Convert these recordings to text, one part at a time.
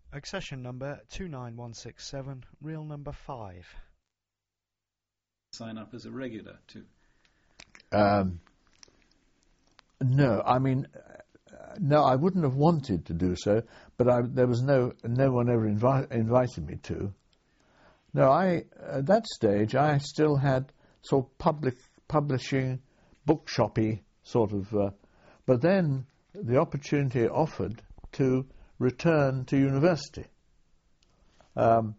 Accession number 29167, real number 5. Sign up as a regular too? No, I mean, no, I wouldn't have wanted to do so, but there was no one ever invited me to. No, at that stage, I still had sort of publishing, bookshoppy sort of, but then the opportunity offered to return to university. And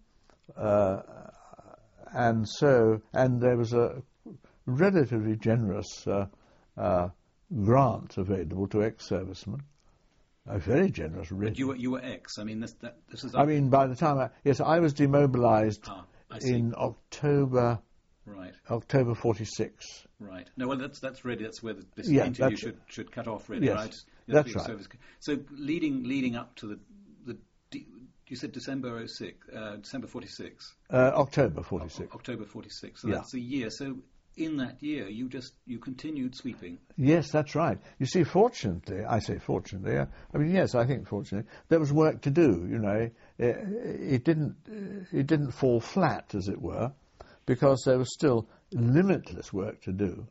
there was a relatively generous grant available to ex-servicemen, a very generous. But you were ex. I mean, this is. I mean, by the time I was demobilised in October. Right. October 46. Right. No, well, that's where this interview should cut off, really. Yes, right? that's right. So leading up to the you said December 06, December 46. October 46. October 46. So that's a year. So in that year, you continued sweeping. Yes, that's right. You see, fortunately, I think fortunately, there was work to do. You know, it didn't fall flat, as it were, because there was still limitless work to do,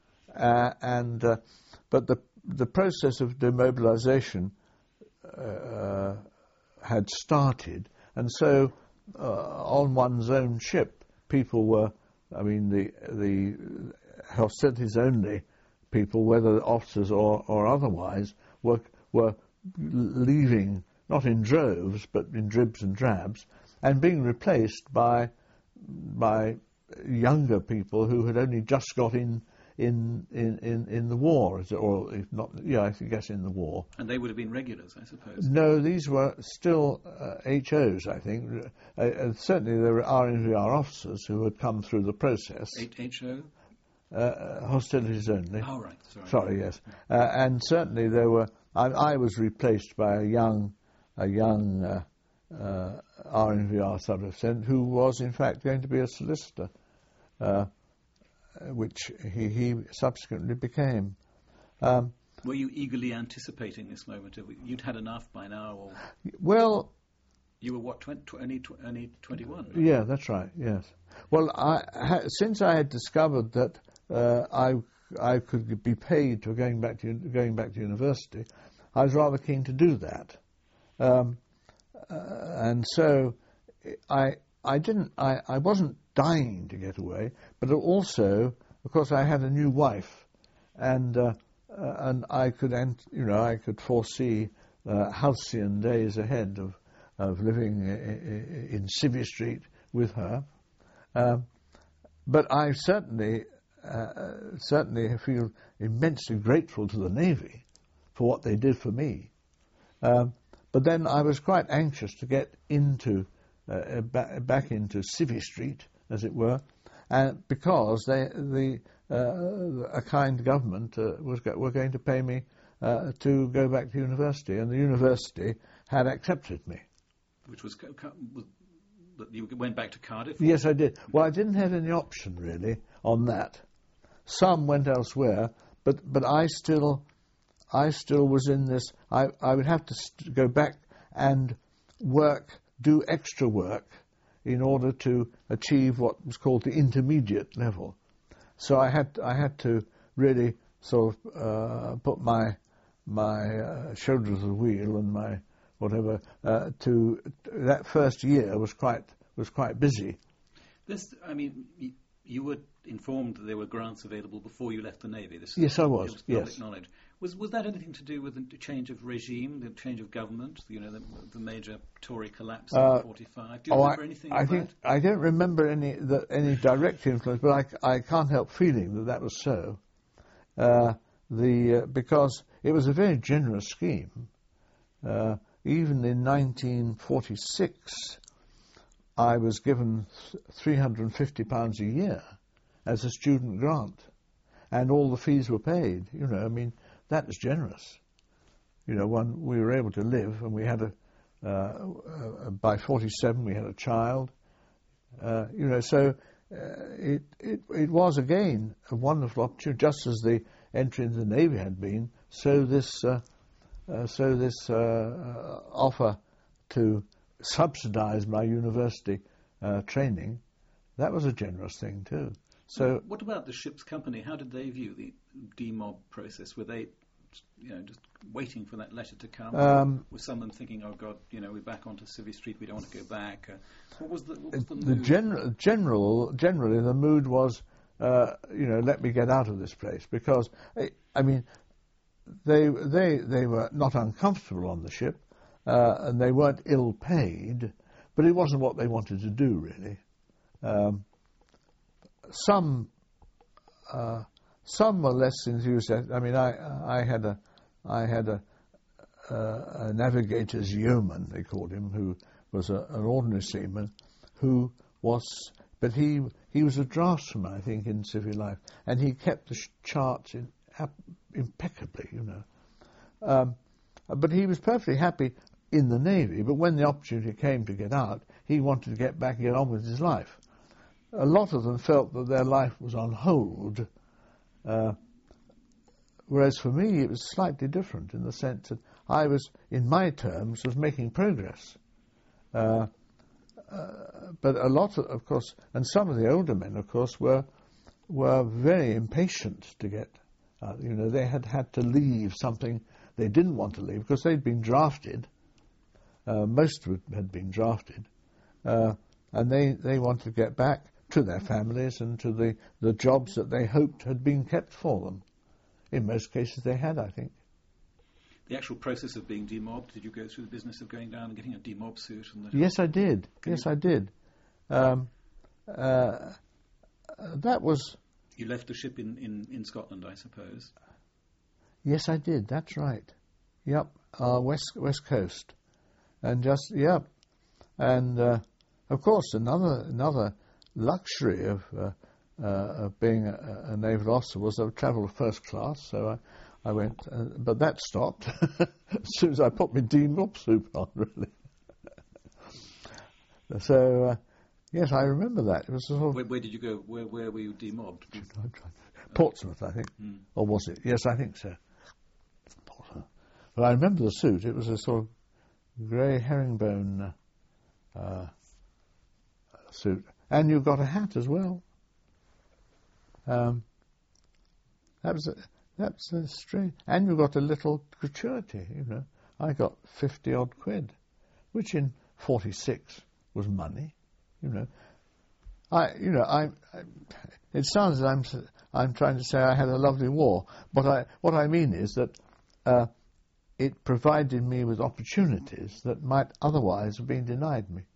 but the process of demobilisation had started, and so on one's own ship, people were. I mean, the hostilities only people, whether officers or otherwise, were leaving, not in droves, but in dribs and drabs, and being replaced by younger people who had only just got in the war, or if not, I guess in the war. And they would have been regulars, I suppose. No, these were still HOs, I think. Certainly there were RNVR officers who had come through the process. HO? Hostilities only. Oh, right. Sorry, yes. And certainly there were. I was replaced by a young RNVR sub-lieutenant who was in fact going to be a solicitor, which he subsequently became. Were you eagerly anticipating this moment? You'd had enough by now, or? Well, you were what, only 21? Right? Yeah, that's right. Yes. Well, since I had discovered that I could be paid for going back to university, I was rather keen to do that, and so I wasn't dying to get away, but also, of course, I had a new wife, and I could foresee halcyon days ahead of living in Civvy Street with her. But I certainly feel immensely grateful to the Navy for what they did for me. But then I was quite anxious to get back into Civvy Street, as it were, because a kind government were going to pay me to go back to university, and the university had accepted me. Which was you went back to Cardiff? Yes, I did. Well, I didn't have any option really on that. Some went elsewhere, but I still was in this. I would have to go back and do extra work in order to achieve what was called the intermediate level. So I had to really sort of put my shoulder to the wheel and my whatever to that first year was quite busy. You were informed that there were grants available before you left the Navy. Yes, I was. Public knowledge. Was that anything to do with the change of regime, the change of government? The major Tory collapse in '45. Do you remember anything? I don't remember any direct influence, but I can't help feeling that was so. Because it was a very generous scheme. Even in 1946, I was given £350 a year as a student grant, and all the fees were paid. That was generous. We were able to live, and we had by 47 we had a child. So it was again a wonderful opportunity, just as the entry into the Navy had been. So this offer to subsidised my university training, that was a generous thing too. So, what about the ship's company? How did they view the demob process? Were they, just waiting for that letter to come? Was someone thinking, "Oh God, we're back onto Civvy Street. We don't want to go back"? What was the mood? Generally, the mood was, let me get out of this place, because they were not uncomfortable on the ship, and they weren't ill paid, but it wasn't what they wanted to do really. Some were less enthused. I had a navigator's yeoman, they called him, who was an ordinary seaman, but he was a draftsman, I think, in civil life, and he kept the charts impeccably, but he was perfectly happy in the Navy. But when the opportunity came to get out, he wanted to get back and get on with his life. A lot of them felt that their life was on hold, whereas for me it was slightly different in the sense that I was, in my terms, was making progress. But a lot of course, and some of the older men, of course, were very impatient to get out. They had to leave something they didn't want to leave because they'd been drafted. Most had been drafted, and they wanted to get back to their families and to the jobs that they hoped had been kept for them. In most cases they had, I think. The actual process of being demobbed, did you go through the business of going down and getting a demob suit? Yes, I did. I did. That was... You left the ship in Scotland, I suppose? Yes, I did. That's right. Yep, west coast. And and of course another luxury of being a naval officer was I travelled first class. So I went, but that stopped as soon as I put my demob suit on. Really. So yes, I remember that. It was sort of, where did you go? Where were you demobbed? Portsmouth, I think, or was it? Yes, I think so. Portsmouth. But I remember the suit. It was a sort of grey herringbone suit, and you got a hat as well. That's a strange, and you got a little gratuity. I got 50 odd quid, which in '46 was money. It sounds as I'm trying to say I had a lovely war, but what I mean is that it provided me with opportunities that might otherwise have been denied me.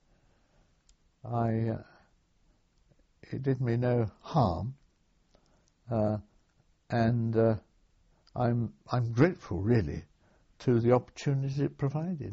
It did me no harm, and I'm grateful really to the opportunities it provided.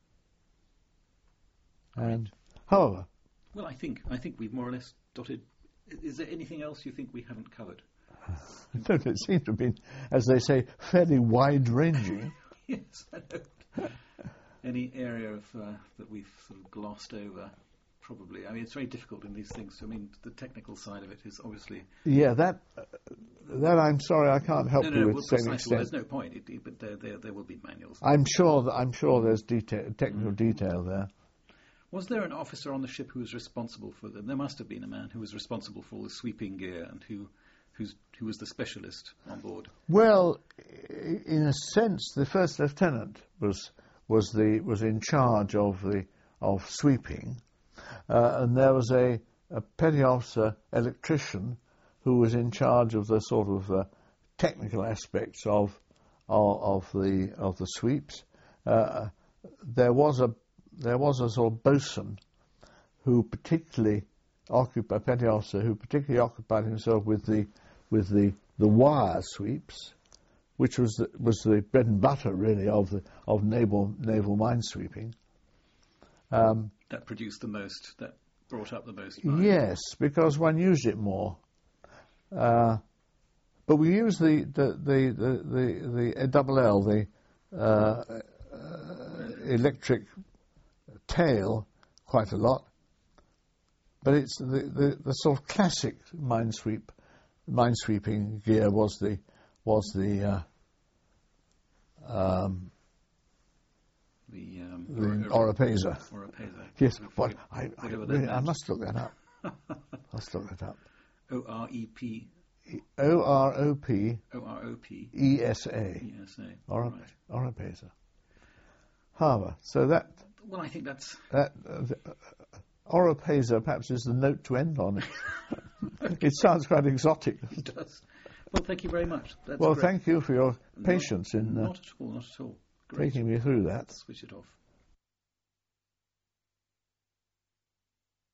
And however, well, I think we've more or less dotted. Is there anything else you think we haven't covered? Don't it seems to have been, as they say, fairly wide-ranging? Yes, I know. Any area of that we've sort of glossed over? Probably. It's very difficult in these things. The technical side of it is obviously... Yeah, that I'm sorry, I can't help you with to an extent. Well, there's no point, but there will be manuals. I'm sure there's technical detail there. Was there an officer on the ship who was responsible for them? There must have been a man who was responsible for all the sweeping gear and who was the specialist on board. Well, in a sense, the first lieutenant was in charge of sweeping, and there was a petty officer electrician who was in charge of the sort of technical aspects of the sweeps. There was a sort of bosun who particularly occupied, petty officer who particularly occupied himself with the wire sweeps, which was the bread and butter really of naval minesweeping. That produced the most. That brought up the most. Yes, because one used it more. But we used the LL, the electric tail, quite a lot. But it's the sort of classic minesweeping gear was the Oropesa. Oropesa. Yes, Whatever that I meant. must look that up. Must look that up. O-R-E-P. O-R-O-P. O-R-O-P. E-S-A. E-S-A. Oropesa. Harbour. So that... Well, I think that's... Oropesa perhaps is the note to end on. It sounds quite exotic. It does. Well, thank you very much. That's well, great. thank you for your patience in Not at all, not at all. Great. taking me through that. Switch it off.